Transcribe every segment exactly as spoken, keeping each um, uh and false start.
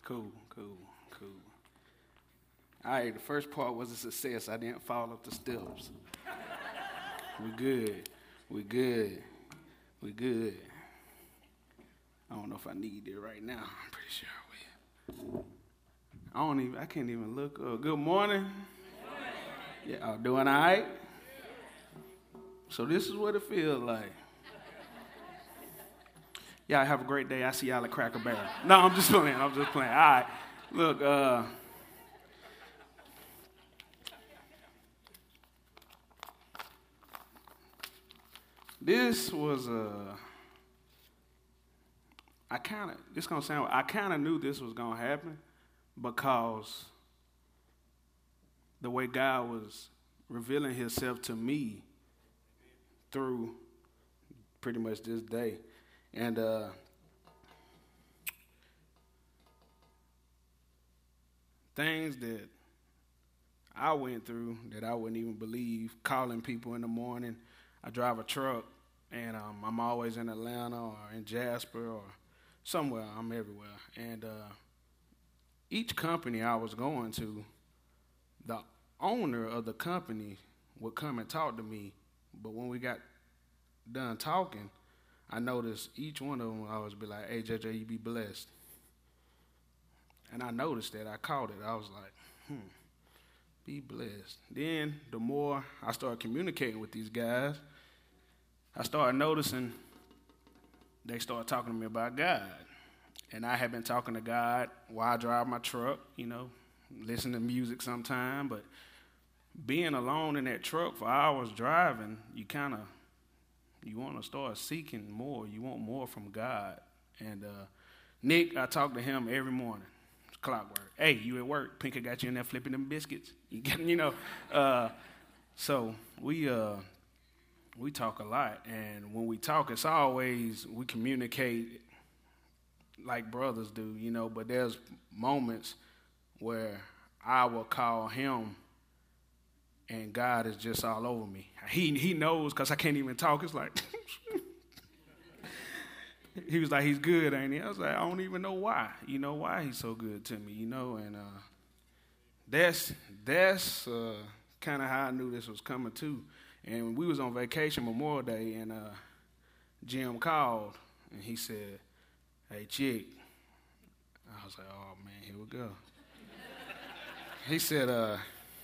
Cool, cool, cool. All right, the first part was a success. I didn't fall up the steps. We good. We good. We good. I don't know if I need it right now. I'm pretty sure I will. I don't even. I can't even look up. Good morning. Yeah, y'all doing all right? So this is what it feels like. Y'all have a great day. I see y'all at Cracker Barrel. No, I'm just playing. I'm just playing. All right. Look, uh, this was a. Uh, I kind of. This gonna sound. I kind of knew this was gonna happen because the way God was revealing Himself to me through pretty much this day. And uh, things that I went through that I wouldn't even believe, calling people in the morning. I drive a truck, and um, I'm always in Atlanta or in Jasper or somewhere. I'm everywhere. And uh, each company I was going to, the owner of the company would come and talk to me. But when we got done talking, I noticed each one of them I always be like, hey, J J, you be blessed. And I noticed that. I caught it. I was like, hmm, be blessed. Then the more I started communicating with these guys, I started noticing they started talking to me about God. And I had been talking to God while I drive my truck, you know, listen to music sometime. But being alone in that truck for hours driving, you kind of, you want to start seeking more. You want more from God. And uh, Nick, I talk to him every morning. It's clockwork. Hey, you at work? Pinker got you in there flipping them biscuits. You, get, you know. Uh, so we uh, we talk a lot. And when we talk, it's always we communicate like brothers do, you know. But there's moments where I will call him and God is just all over me. He he knows because I can't even talk. It's like, he was like, he's good, ain't he? I was like, I don't even know why. You know, why he's so good to me, you know? And uh, that's that's uh, kind of how I knew this was coming, too. And we was on vacation Memorial Day, and uh, Jim called, and he said, hey, chick. I was like, oh, man, here we go. He said, uh,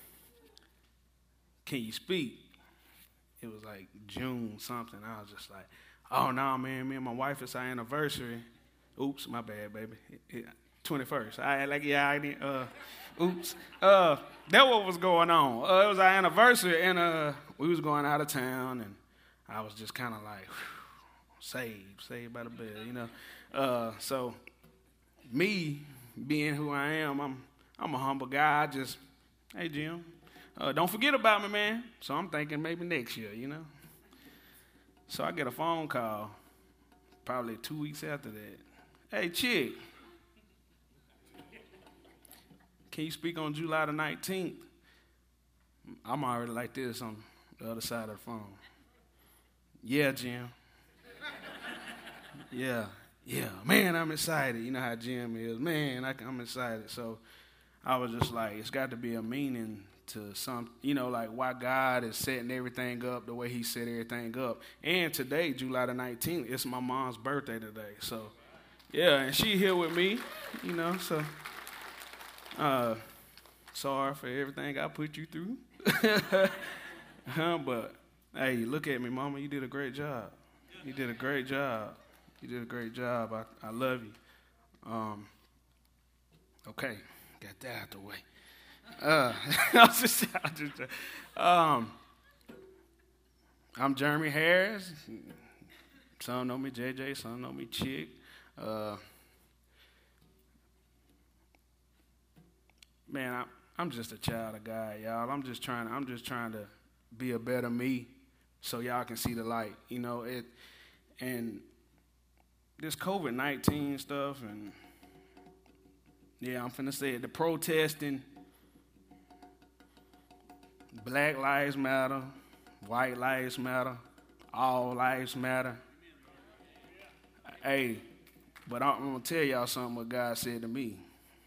can you speak? It was like June something. I was just like, oh, no, man, me and my wife, it's our anniversary. Oops, my bad, baby. twenty-first. I like, yeah, I didn't, uh, oops. Uh, that what was going on. Uh, it was our anniversary, and uh, we was going out of town, and I was just kind of like, whew, saved, saved by the bell, you know. Uh, so me being who I am, I'm I'm a humble guy. I just, hey, Jim. Uh, don't forget about me, man. So I'm thinking maybe next year, you know. So I get a phone call probably two weeks after that. Hey, chick, can you speak on July the nineteenth? I'm already like this on the other side of the phone. Yeah, Jim. yeah, yeah. Man, I'm excited. You know how Jim is. Man, I, I'm excited. So I was just like, it's got to be a meaning to some, you know, like why God is setting everything up the way he set everything up. And today, July the nineteenth, it's my mom's birthday today. So, yeah, and she here with me, you know, so uh, sorry for everything I put you through. But, hey, look at me, Mama. You did a great job. You did a great job. You did a great job. I, I love you. Um, okay, got that out the way. Uh, I was just, I just, um, I'm Jeremy Harris. Some know me J J, some know me Chick. Uh, man, I, I'm just a child of God, y'all. I'm just trying. I'm just trying to be a better me, so y'all can see the light. You know it, and this COVID nineteen stuff, and yeah, I'm finna say it. The protesting. Black lives matter, white lives matter, all lives matter. Hey, but I'm, I'm going to tell y'all something what God said to me.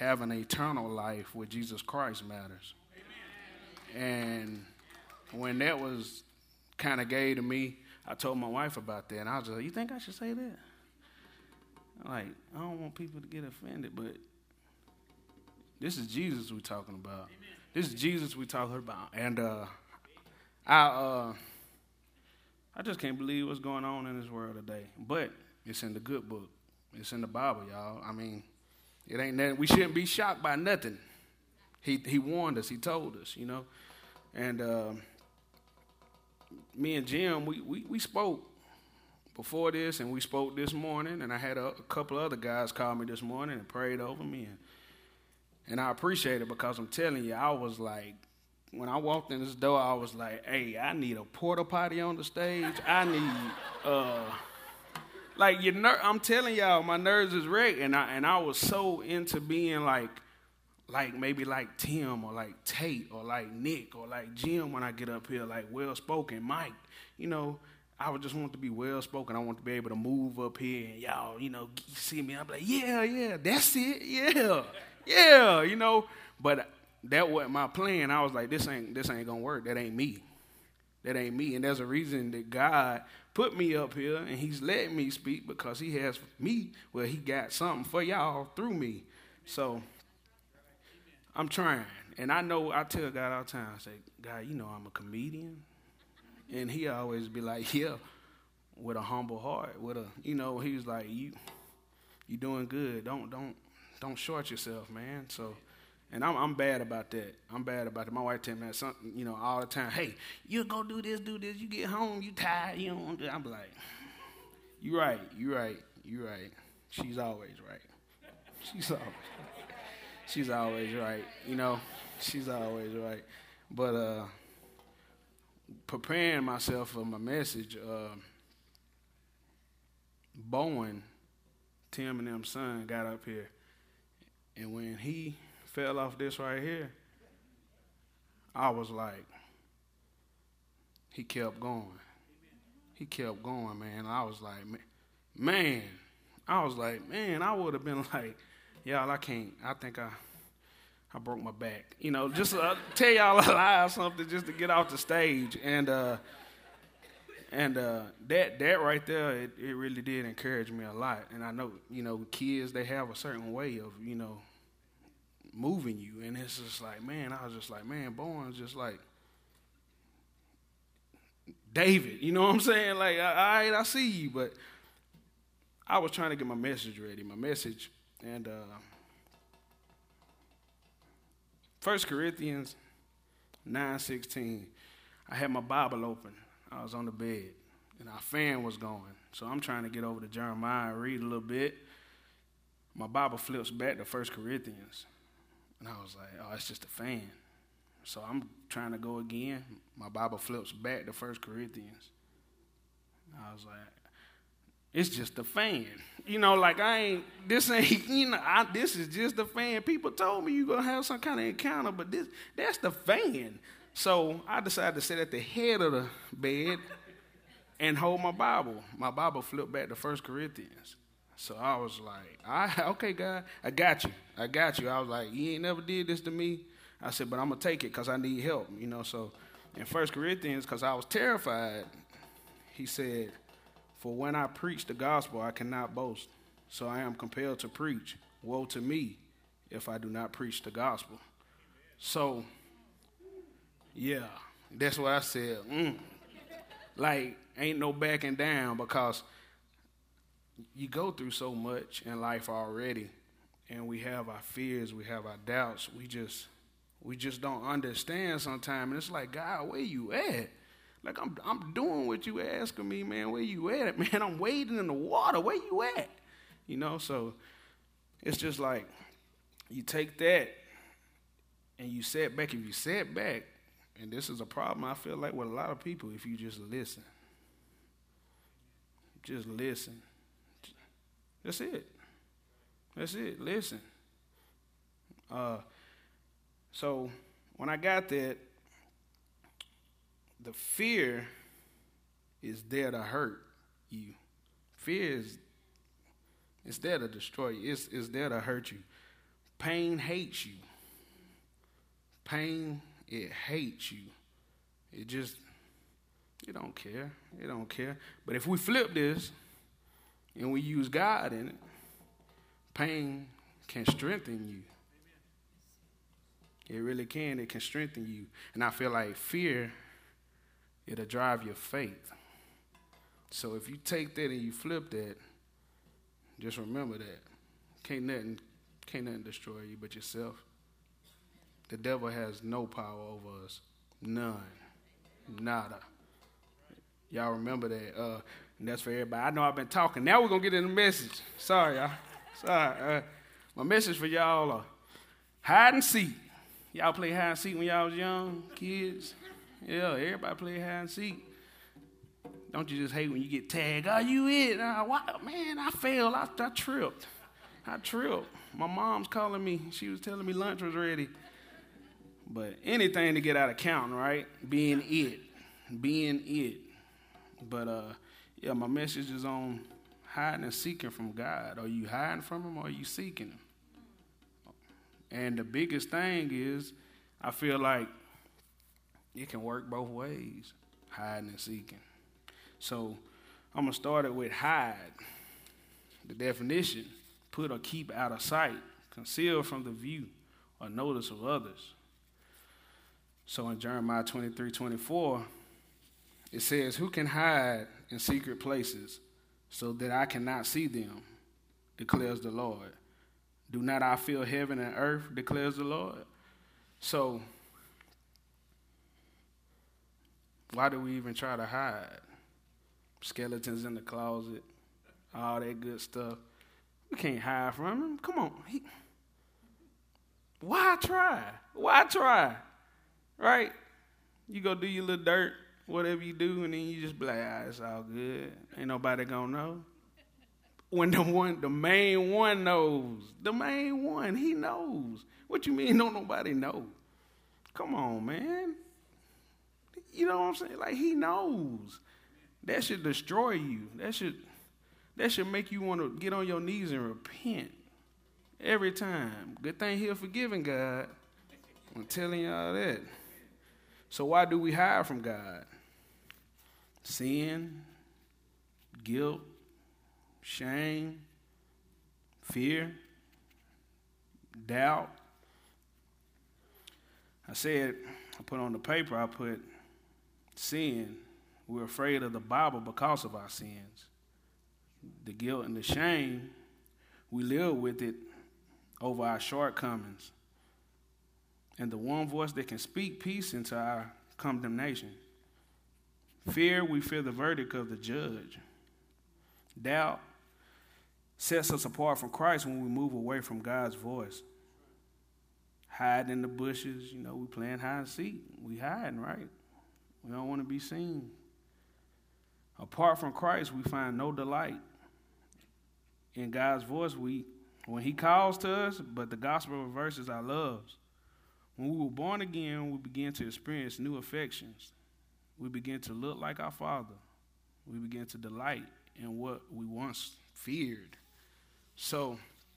having eternal life with Jesus Christ matters. And when that was kind of gave to me, I told my wife about that, and I was like, you think I should say that? Like, I don't want people to get offended, but this is Jesus we're talking about. Amen. This is Jesus we're talking about. And uh, I uh, I just can't believe what's going on in this world today. But it's in the good book. It's in the Bible, y'all. I mean, it ain't nothing. We shouldn't be shocked by nothing. He he warned us. He told us, you know. And uh, me and Jim, we, we, we spoke before this, and we spoke this morning. And I had a, a couple other guys call me this morning and prayed over me. And, and I appreciate it because I'm telling you, I was like, when I walked in this door, I was like, hey, I need a porta potty on the stage. I need, uh, like, your ner- I'm telling y'all, my nerves is wrecked. And I, and I was so into being like, like maybe like Tim or like Tate or like Nick or like Jim when I get up here, like well-spoken, Mike, you know, I would just want to be well-spoken. I want to be able to move up here and y'all, you know, you see me, I'm like, yeah, yeah, that's it, yeah, yeah, you know, but that wasn't my plan. I was like, this ain't, this ain't gonna work. That ain't me. That ain't me. And there's a reason that God put me up here and he's letting me speak because he has me, well, he got something for y'all through me. So I'm trying. And I know, I tell God all the time, I say, God, you know I'm a comedian. And he always be like, yeah, with a humble heart, with a, you know, he was like, you you doing good. Don't, don't, don't short yourself, man. So, and I'm I'm bad about that. I'm bad about it. My wife tell me that something, you know, all the time. Hey, you go do this, do this. You get home, you tired, you don't want to do it. I'm like, you right, you right, you right. She's always right. She's always She's always right, you know. She's always right. But uh, preparing myself for my message, uh, Bowen, Tim and them son, got up here. And when he fell off this right here, I was like, he kept going. He kept going, man. I was like, man. I was like, man, I would have been like, y'all, I can't, I think I I broke my back. You know, just uh, tell y'all a lie or something just to get off the stage. And uh, and uh, that that right there, it, it really did encourage me a lot. And I know, you know, kids, they have a certain way of, you know, moving you. And it's just like, man, I was just like, man, Bowen's just like David. You know what I'm saying? Like, all right, I see you. But I was trying to get my message ready, my message. And uh, First Corinthians nine sixteen, I had my Bible open. I was on the bed, and our fan was going. So I'm trying to get over to Jeremiah and read a little bit. My Bible flips back to First Corinthians, and I was like, oh, it's just a fan. So I'm trying to go again. My Bible flips back to First Corinthians. I was like, it's just a fan. You know, like I ain't, this ain't, you know, I, this is just a fan. People told me you're going to have some kind of encounter, but this, that's the fan. So I decided to sit at the head of the bed and hold my Bible. My Bible flipped back to First Corinthians. So I was like, I, okay, God, I got you. I got you. I was like, you ain't never did this to me. I said, but I'm going to take it because I need help, you know. So in First Corinthians, because I was terrified, he said, for when I preach the gospel, I cannot boast. So I am compelled to preach. Woe to me if I do not preach the gospel. So, yeah, that's what I said. Mm. Like, ain't no backing down because you go through so much in life already, and we have our fears, we have our doubts. We just, we just don't understand sometimes. And it's like, God, where you at? Like, I'm I'm doing what you asking me, man. Where you at? Man, I'm wading in the water. Where you at? You know, so it's just like you take that and you set back. If you set back, and this is a problem I feel like with a lot of people, if you just listen. Just listen. That's it. That's it. Listen. Uh, so when I got that, the fear is there to hurt you. Fear is it's there to destroy you. It's, it's there to hurt you. pain hates you. Pain, it hates you. It just, it don't care. It don't care. But if we flip this and we use God in it, pain can strengthen you. It really can. It can strengthen you. And I feel like fear, it'll drive your faith. So if you take that and you flip that, just remember that. Can't nothing, can't nothing destroy you but yourself. The devil has no power over us. None. Nada. Y'all remember that. Uh, and that's for everybody. I know I've been talking. Now we're going to get in the message. Sorry, y'all. Sorry. Uh, my message for y'all are hide and seek. Y'all play hide and seek when y'all was young, kids? Yeah, everybody play hide and seek. Don't you just hate when you get tagged? Oh, you it? Uh, why? Man, I failed. I, I tripped. I tripped. My mom's calling me. She was telling me lunch was ready. But anything to get out of counting, right? Being it. Being it. But, uh, yeah, my message is on hiding and seeking from God. Are you hiding from him or are you seeking him? And the biggest thing is, I feel like it can work both ways, hiding and seeking. So I'm going to start it with hide. The definition, put or keep out of sight, conceal from the view or notice of others. So in Jeremiah twenty-three twenty-four, it says, who can hide in secret places so that I cannot see them, declares the Lord. Do not I fill heaven and earth, declares the Lord. So why do we even try to hide? Skeletons in the closet, all that good stuff. We can't hide from him. Come on. He, why try? Why try? Right? You go do your little dirt, whatever you do, and then you just be like, ah, it's all good. Ain't nobody gonna know. When the one, the main one knows. The main one, he knows. What you mean don't nobody know? Come on, man. You know what I'm saying? Like, he knows. That should destroy you. That should that should make you want to get on your knees and repent every time. Good thing he'll forgiving God. I'm telling y'all that. So why do we hide from God? Sin, guilt, shame, fear, doubt. I said, I put on the paper, I put sin. We're afraid of the Bible because of our sins. The guilt and the shame, we live with it over our shortcomings. And the one voice that can speak peace into our condemnation. Fear, we fear the verdict of the judge. Doubt sets us apart from Christ when we move away from God's voice. Hide in the bushes, you know, we playing hide and seek. We hiding, right? We don't want to be seen. Apart from Christ, we find no delight. In God's voice, we when he calls to us, but the gospel reverses our loves. When we were born again, we begin to experience new affections. We begin to look like our Father. We begin to delight in what we once feared. So,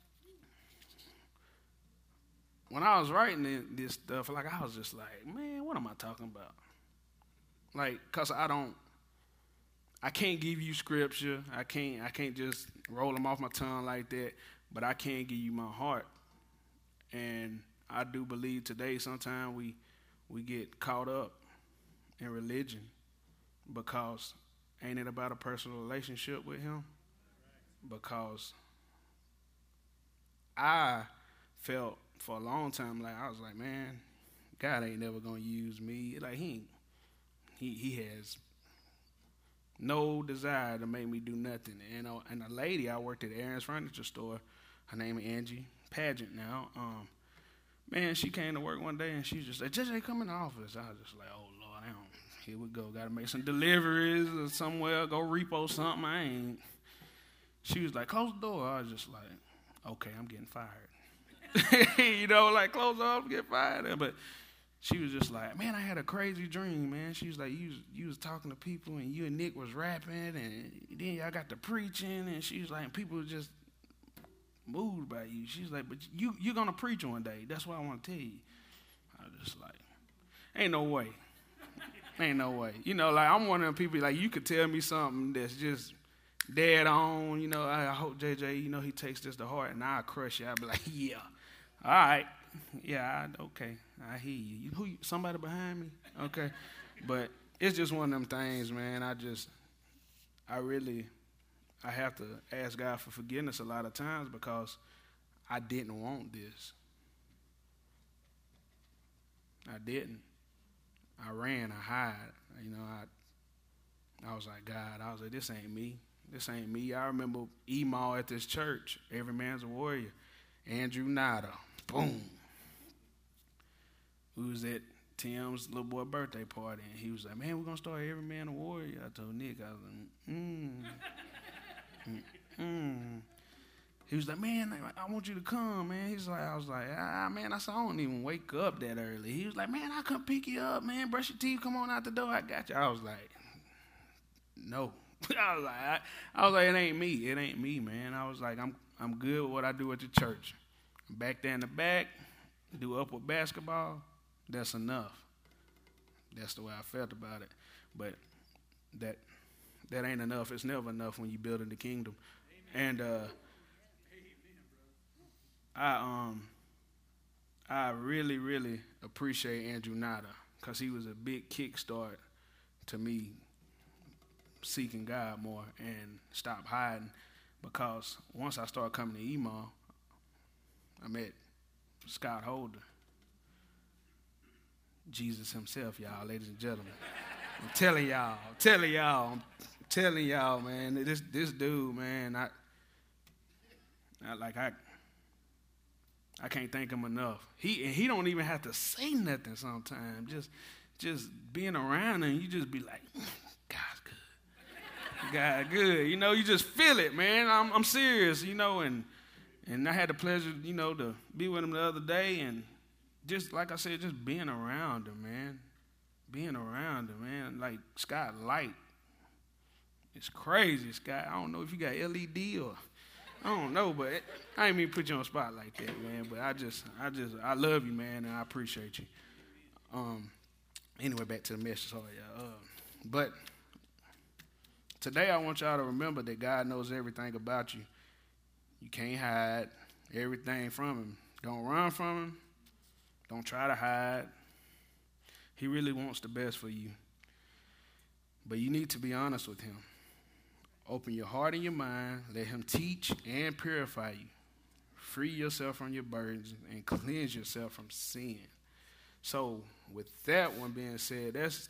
when I was writing this stuff, like I was just like, man, what am I talking about? Like, cause I don't, I can't give you scripture. I can't, I can't just roll them off my tongue like that. But I can give you my heart. And I do believe today sometimes we we get caught up in religion because ain't it about a personal relationship with him? Because I felt for a long time like I was like, man, God ain't never gonna use me. Like he ain't, he he has no desire to make me do nothing. And uh, and a lady I worked at Aaron's Furniture Store, her name is Angie Pageant now. Um, man, she came to work one day and she just said, J J, come in the office. I was just like, oh Lord, I don't. Here we go. Got to make some deliveries or somewhere. Go repo something. I ain't. She was like, close the door. I was just like, okay, I'm getting fired. You know, like close the door, I'm getting fired. But she was just like, man, I had a crazy dream, man. She was like, you was, you was talking to people and you and Nick was rapping and then y'all got to preaching and she was like, people was just moved by you. She's like, but you, you're going to preach one day. That's what I want to tell you. I was just like, ain't no way. Ain't no way. You know, like, I'm one of them people, like, you could tell me something that's just dead on. You know, I, I hope J J, you know, he takes this to heart, and I'll crush you. I'll be like, yeah, all right. Yeah, I, okay, I hear you. you who? Somebody behind me? Okay. But it's just one of them things, man. I just, I really, I have to ask God for forgiveness a lot of times because I didn't want this. I didn't. I ran, I hid. You know, I I was like, God, I was like, this ain't me. This ain't me. I remember E-Mall at this church, Every Man's a Warrior, Andrew Nada, boom. We was at Tim's little boy birthday party, and he was like, man, we're going to start Every Man a Warrior. I told Nick, I was like, mm, mm, mm. He was like, man, I want you to come, man. He's like, I was like, ah, man, I said, I don't even wake up that early. He was like, man, I'll come pick you up, man. Brush your teeth, come on out the door, I got you. I was like, no. I was like, I, I was like, it ain't me. It ain't me, man. I was like, I'm I'm good with what I do at the church. Back there in the back, do upward basketball, that's enough. That's the way I felt about it. But that that ain't enough. It's never enough when you building the kingdom. Amen. And uh, I um I really, really appreciate Andrew Nada because he was a big kickstart to me seeking God more and stop hiding, because once I started coming to E-Mall, I met Scott Holder, Jesus himself, y'all, ladies and gentlemen. I'm telling y'all, I'm telling y'all, I'm telling y'all, man, this this dude, man, I, I like I I can't thank him enough. He and he don't even have to say nothing sometimes. Just just being around him, you just be like, God's good. God good. You know, you just feel it, man. I'm I'm serious, you know, and and I had the pleasure, you know, to be with him the other day, and just like I said, just being around him, man. Being around him, man. Like Scott Light. It's crazy, Scott. I don't know if you got L E D or I don't know, but it, I ain't mean to put you on the spot like that, man. But I just I just I love you, man, and I appreciate you. Um anyway, back to the message, sorry, y'all. Uh, but today I want y'all to remember that God knows everything about you. You can't hide everything from him. Don't run from him. Don't try to hide. He really wants the best for you. But you need to be honest with him. Open your heart and your mind. Let him teach and purify you. Free yourself from your burdens and cleanse yourself from sin. So with that one being said, that's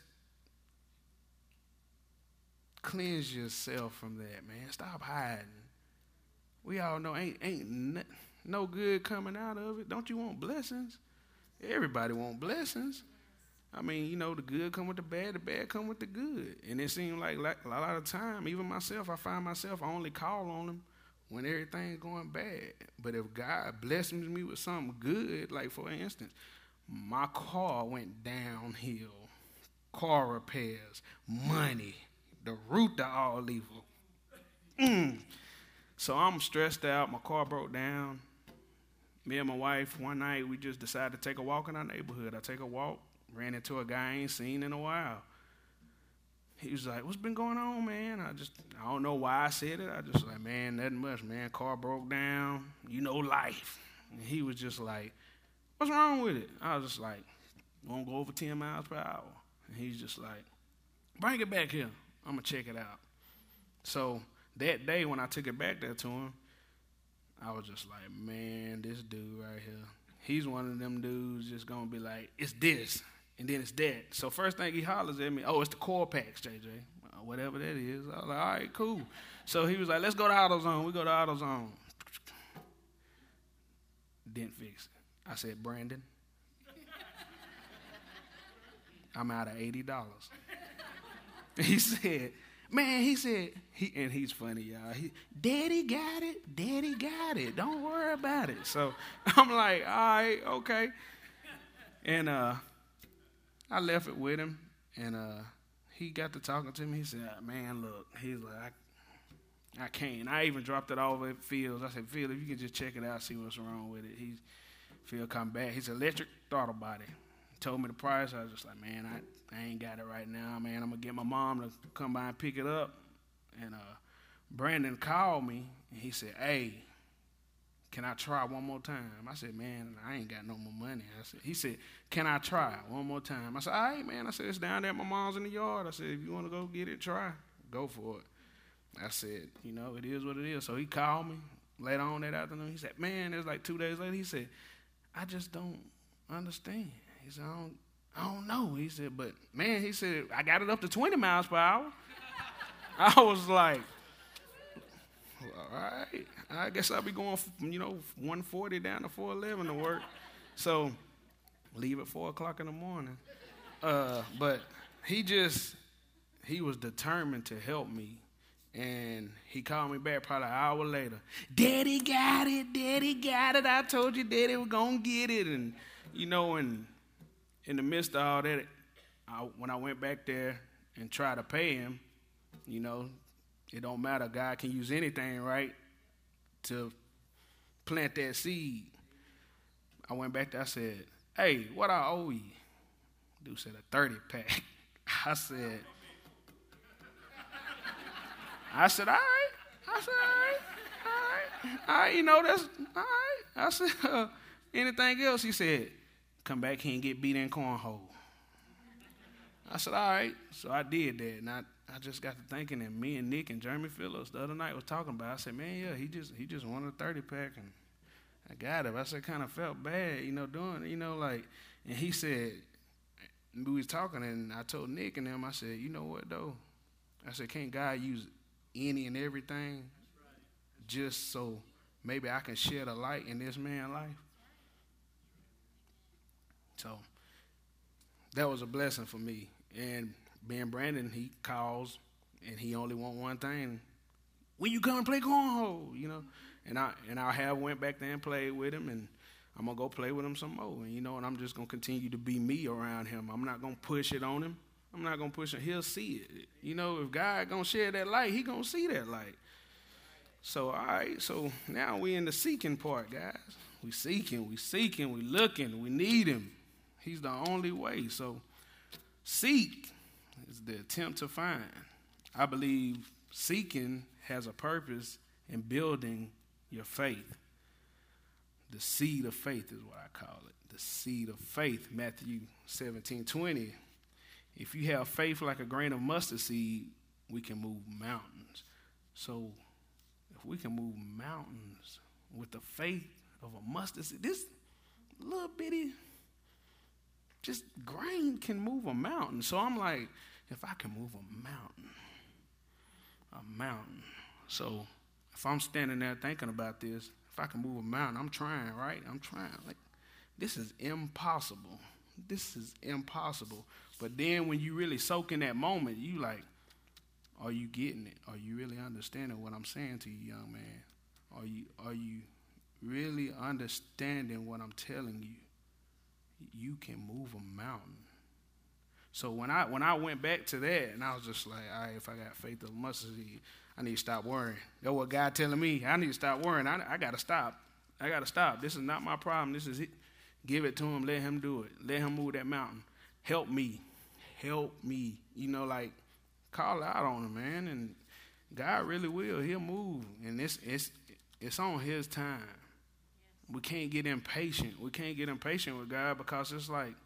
cleanse yourself from that, man. Stop hiding. We all know ain't ain't no, no good coming out of it. Don't you want blessings? Everybody want blessings. I mean, you know, the good come with the bad, the bad come with the good. And it seems like, like a lot of time, even myself, I find myself, I only call on him when everything's going bad. But if God blesses me with something good, like for instance, my car went downhill, car repairs, money, the root to all evil. Mm. So I'm stressed out. My car broke down. Me and my wife, one night, we just decided to take a walk in our neighborhood. I take a walk, ran into a guy I ain't seen in a while. He was like, what's been going on, man? I just, I don't know why I said it. I just like, man, nothing much, man. Car broke down. You know life. And he was just like, what's wrong with it? I was just like, won't go over ten miles per hour. And he's just like, bring it back here. I'm going to check it out. So that day when I took it back there to him, I was just like, man, this dude right here, he's one of them dudes just going to be like, it's this, and then it's that. So first thing he hollers at me, oh, it's the core packs, J J, whatever that is. I was like, all right, cool. So he was like, let's go to AutoZone. We go to AutoZone. Didn't fix it. I said, Brandon, I'm out of eighty dollars. He said, man, he said, he and he's funny, y'all. He, Daddy got it. Daddy got it. Don't worry about it. So I'm like, all right, okay. And uh, I left it with him, and uh, he got to talking to me. He said, man, look, he's like, I can't. I even dropped it off at Fields. I said, Phil, if you can just check it out, see what's wrong with it. He, Phil come back. He's electric throttle body. He told me the price. I was just like, man, I, I ain't got it right now, man. I'm going to get my mom to come by and pick it up. And uh, Brandon called me, and he said, hey, can I try one more time? I said, man, I ain't got no more money. I said, he said, can I try one more time? I said, all right, man. I said, it's down there at my mom's in the yard. I said, if you want to go get it, try. Go for it. I said, you know, it is what it is. So he called me later on that afternoon. He said, man, it was like two days later. He said, I just don't understand. He said, I don't, I don't know. He said, but, man, he said, I got it up to twenty miles per hour. I was like, well, all right. I guess I'll be going, from, you know, one forty down to four eleven to work. So leave at four o'clock in the morning. Uh, but he just, he was determined to help me. And he called me back probably an hour later. Daddy got it. Daddy got it. I told you Daddy was going to get it. And, you know, and in the midst of all that, I, when I went back there and tried to pay him, you know, it don't matter. God can use anything, right, to plant that seed. I went back there. I said, hey, what I owe you? Dude said a thirty pack. I said, I said, all right. I said, all right, all right. All right, you know, that's all right. I said, uh, anything else? He said, come back here and get beat in cornhole. I said, all right. So I did that, and I, I just got to thinking, and me and Nick and Jeremy Phillips the other night was talking about it. I said, man, yeah, he just he just wanted a thirty pack, and I got it. I said, kind of felt bad, you know, doing it, you know, like, and he said, we was talking, and I told Nick and them, I said, you know what, though? I said, can't God use any and everything just so maybe I can shed a light in this man's life? So that was a blessing for me. And being Brandon, he calls, and he only want one thing. When you come and play cornhole, you know. And I and I have went back there and played with him, and I'm going to go play with him some more. And, you know, and I'm just going to continue to be me around him. I'm not going to push it on him. I'm not going to push it. He'll see it. You know, if God going to share that light, he going to see that light. So, all right, so now we in the seeking part, guys. We seeking, we seeking, we looking, we need him. He's the only way. So seek is the attempt to find. I believe seeking has a purpose in building your faith. The seed of faith is what I call it. The seed of faith, Matthew seventeen twenty. If you have faith like a grain of mustard seed, we can move mountains. So if we can move mountains with the faith of a mustard seed, this little bitty just grain can move a mountain. So I'm like, if I can move a mountain, a mountain. So if I'm standing there thinking about this, if I can move a mountain, I'm trying, right? I'm trying. Like, this is impossible. This is impossible. But then when you really soak in that moment, you like, are you getting it? Are you really understanding what I'm saying to you, young man? Are you are you really understanding what I'm telling you? You can move a mountain. So when I when I went back to that, and I was just like, all right, if I got faith of mustard seed, I need to stop worrying. That's what God telling me. I need to stop worrying. I, I got to stop. I got to stop. This is not my problem. This is it. Give it to him. Let him do it. Let him move that mountain. Help me. Help me. You know, like, call out on him, man. And God really will. He'll move. And it's it's it's on his time. We can't get impatient. We can't get impatient with God because it's like,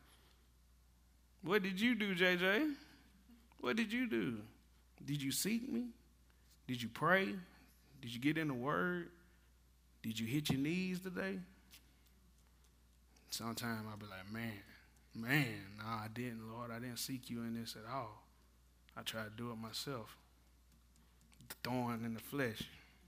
what did you do, J J? What did you do? Did you seek me? Did you pray? Did you get in the Word? Did you hit your knees today? Sometimes I'll be like, man, man, no, I didn't, Lord. I didn't seek you in this at all. I tried to do it myself. The thorn in the flesh.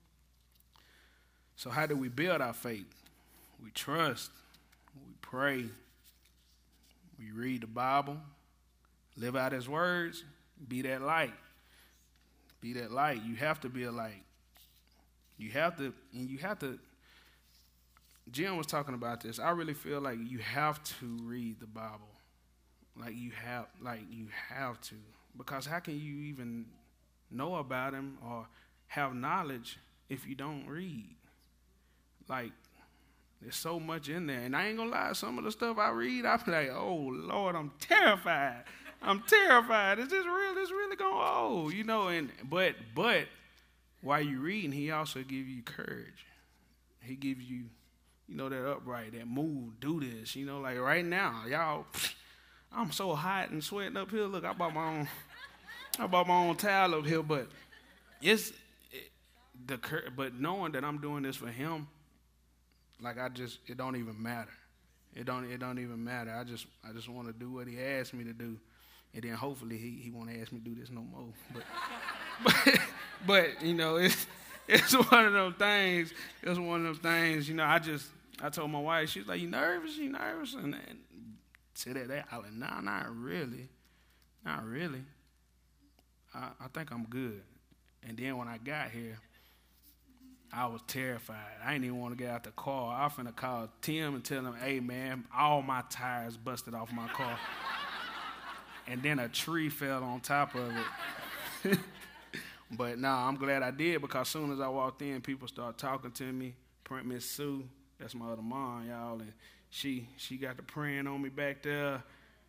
So how do we build our faith? We trust. We pray. We read the Bible. Live out his words. Be that light. Be that light. You have to be a light. You have to, and you have to, Jim was talking about this. I really feel like you have to read the Bible. Like you have, like you have to. Because how can you even know about him, or have knowledge if you don't read. Like, there's so much in there. And I ain't gonna lie, some of the stuff I read, I be like, oh, Lord, I'm terrified. I'm terrified. Is this real? Is really going to, oh, you know, and but but while you reading, he also give you courage. He gives you, you know, that upright, that move, do this. You know, like right now, y'all, I'm so hot and sweating up here. Look, I bought my own, I bought my own towel up here, but it's it, the but knowing that I'm doing this for him, like I just, it don't even matter. It don't, it don't even matter. I just, I just want to do what he asked me to do, and then hopefully he, he won't ask me to do this no more. But, but, but you know, it's, it's one of those things. It's one of those things. You know, I just, I told my wife, she was like, "You nervous? You nervous?" And, and said that, that I was like, "Nah, not really, not really. I, I think I'm good." And then when I got here, I was terrified. I didn't even want to get out the car. I was finna call Tim and tell him, "Hey, man, all my tires busted off my car." And then a tree fell on top of it. But no, nah, I'm glad I did, because as soon as I walked in, people started talking to me. Print Miss Sue, that's my other mom, y'all, and she she got to praying on me back there.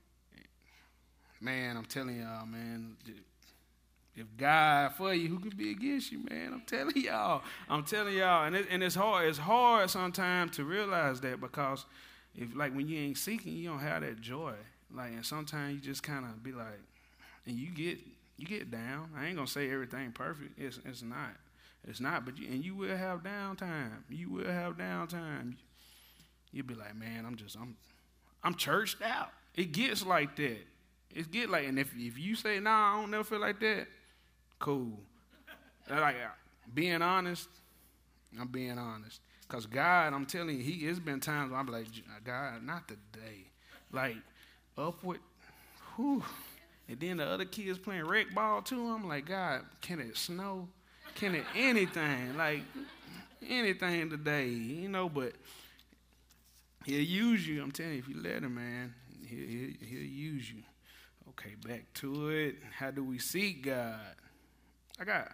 Man, I'm telling y'all, man, if God for you, who could be against you, man? I'm telling y'all. I'm telling y'all. And, it, and it's hard. It's hard sometimes to realize that, because if, like, when you ain't seeking, you don't have that joy. Like, and sometimes you just kind of be like, and you get you get down. I ain't going to say everything perfect. It's it's not. It's not. But you, and you will have downtime. You will have downtime. You'll be like, man, I'm just, I'm I'm churched out. It gets like that. It get like, and if if you say, nah, I don't never feel like that, cool. Like, being honest, I'm being honest. Because God, I'm telling you, he, it's been times where I'm like, God, not today. Like, upward, whew. And then the other kids playing rec ball too. I'm like, God, can it snow? Can it anything? Like, anything today, you know, but he'll use you. I'm telling you, if you let him, man, he'll, he'll, he'll use you. Okay, back to it. How do we seek God? I got,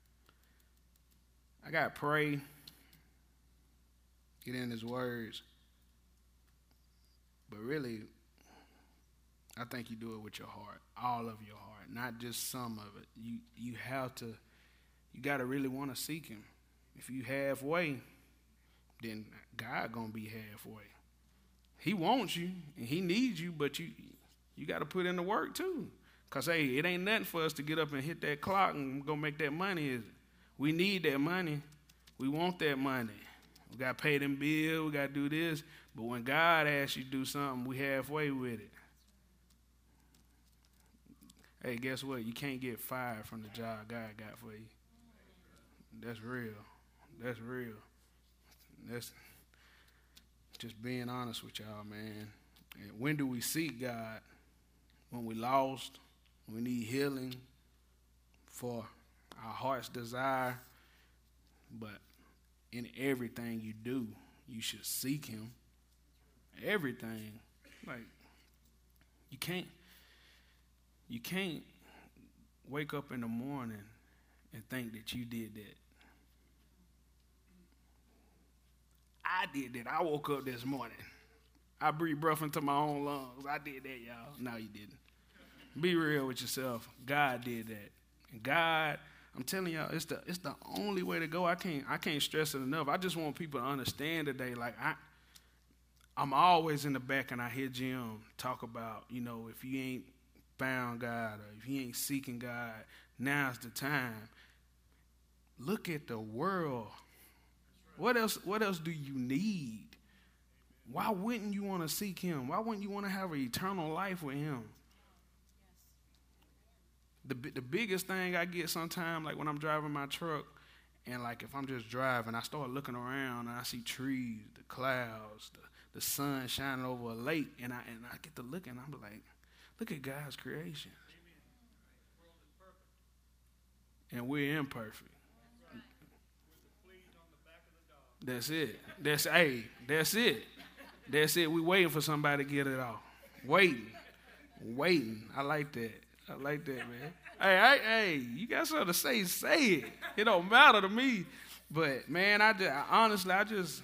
I got to pray, get in his words. But really, I think you do it with your heart, all of your heart, not just some of it. You you have to, you got to really want to seek him. If you halfway, then God going to be halfway. He wants you, and he needs you, but you you got to put in the work too. Because, hey, it ain't nothing for us to get up and hit that clock and go make that money, is it? We need that money. We want that money. We got to pay them bills. We got to do this. But when God asks you to do something, we halfway with it. Hey, guess what? You can't get fired from the job God got for you. That's real. That's real. That's just being honest with y'all, man. And when do we seek God? When we lost, we need healing for our heart's desire. But in everything you do, you should seek him. Everything. Like, you can't you can't wake up in the morning and think that you did that. I did that. I woke up this morning. I breathed breath into my own lungs. I did that, y'all. No, you didn't. Be real with yourself. God did that. And God, I'm telling y'all, it's the it's the only way to go. I can't I can't stress it enough. I just want people to understand today. Like I, I'm always in the back, and I hear Jim talk about, you know, if you ain't found God or if you ain't seeking God, now's the time. Look at the world. What else? What else do you need? Why wouldn't you want to seek him? Why wouldn't you want to have an eternal life with him? The the biggest thing I get sometimes, like when I'm driving my truck, and like if I'm just driving, I start looking around and I see trees, the clouds, the, the sun shining over a lake, and I and I get to looking, I'm like, look at God's creation. And we're imperfect. That's it. That's hey, that's it. That's it. We waiting for somebody to get it off. Waiting. Waiting. I like that. I like that, man. Hey, I, hey, you got something to say, say it. It don't matter to me. But man, I just I, honestly, I just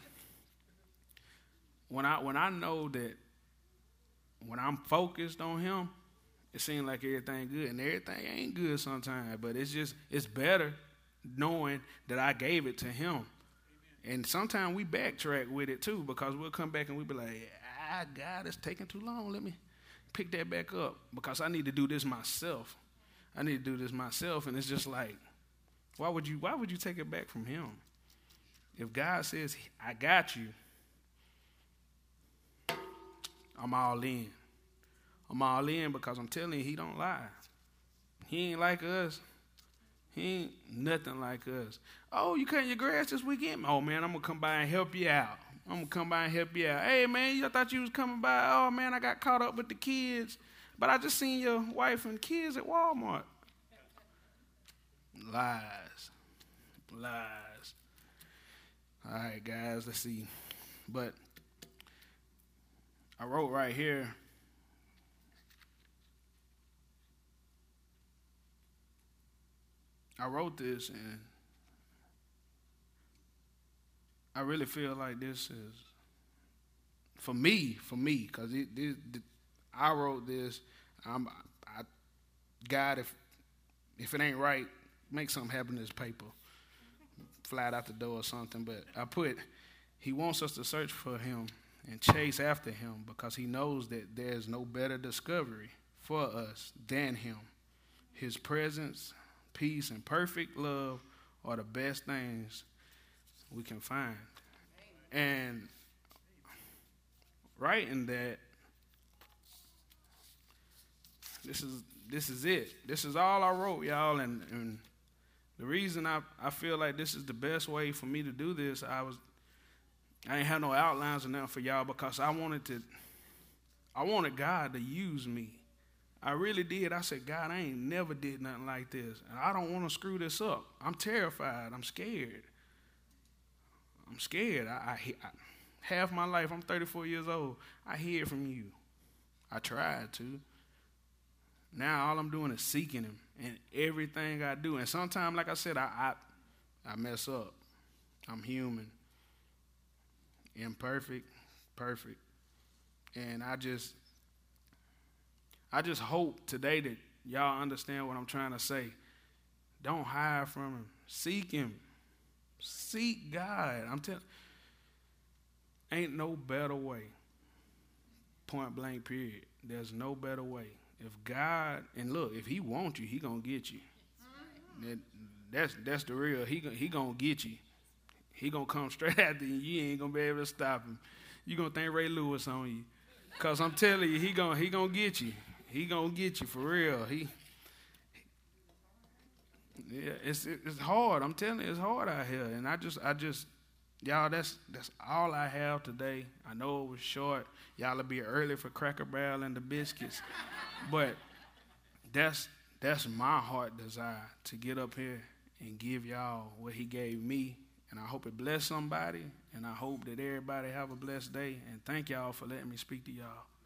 when I when I know that when I'm focused on him, it seems like everything good, and everything ain't good sometimes. But it's just it's better knowing that I gave it to him. And sometimes we backtrack with it too, because we'll come back and we'll be like, ah, God, it's taking too long. Let me pick that back up, because I need to do this myself. I need to do this myself. And it's just like, why would you why would you take it back from him? If God says, I got you, I'm all in. I'm all in, because I'm telling you, he don't lie. He ain't like us. He ain't nothing like us. Oh, you cutting your grass this weekend? Oh, man, I'm going to come by and help you out. I'm going to come by and help you out. Hey, man, I thought you was coming by. Oh, man, I got caught up with the kids. But I just seen your wife and kids at Walmart. Lies. Lies. All right, guys, let's see. But I wrote right here, I wrote this, and I really feel like this is, for me, for me, because it, it, it, I wrote this. I'm, I, God, if if it ain't right, make something happen to this paper. Fly it out the door or something. But I put, he wants us to search for him and chase after him, because he knows that there's no better discovery for us than him. His presence, peace, and perfect love are the best things we can find. And writing that, this is this is it. This is all I wrote, y'all. And, and the reason I, I feel like this is the best way for me to do this, I was I ain't had no outlines or nothing for y'all, because I wanted to I wanted God to use me. I really did. I said, God, I ain't never did nothing like this. And I don't want to screw this up. I'm terrified. I'm scared. I'm scared. I, I, I half my life, I'm thirty-four years old. I hear from you. I tried to. Now all I'm doing is seeking him in everything I do. And sometimes, like I said, I, I I mess up. I'm human. Imperfect, perfect. And I just I just hope today that y'all understand what I'm trying to say. Don't hide from him. Seek him. Seek God. I'm telling ain't no better way. Point blank, period. There's no better way. If God, and look, if he wants you, he gonna get you. That, that's that's the real. He he gonna get you. He gonna come straight after you. You ain't gonna be able to stop him. You gonna think Ray Lewis on you. Cause I'm telling you, he gonna he gonna get you. He gonna get you for real. He, yeah, it's it's hard. I'm telling you, it's hard out here. And I just I just y'all, that's that's all I have today. I know it was short. Y'all'll be early for Cracker Barrel and the biscuits, but that's that's my heart desire, to get up here and give y'all what he gave me. And I hope it bless somebody, and I hope that everybody have a blessed day. And thank y'all for letting me speak to y'all.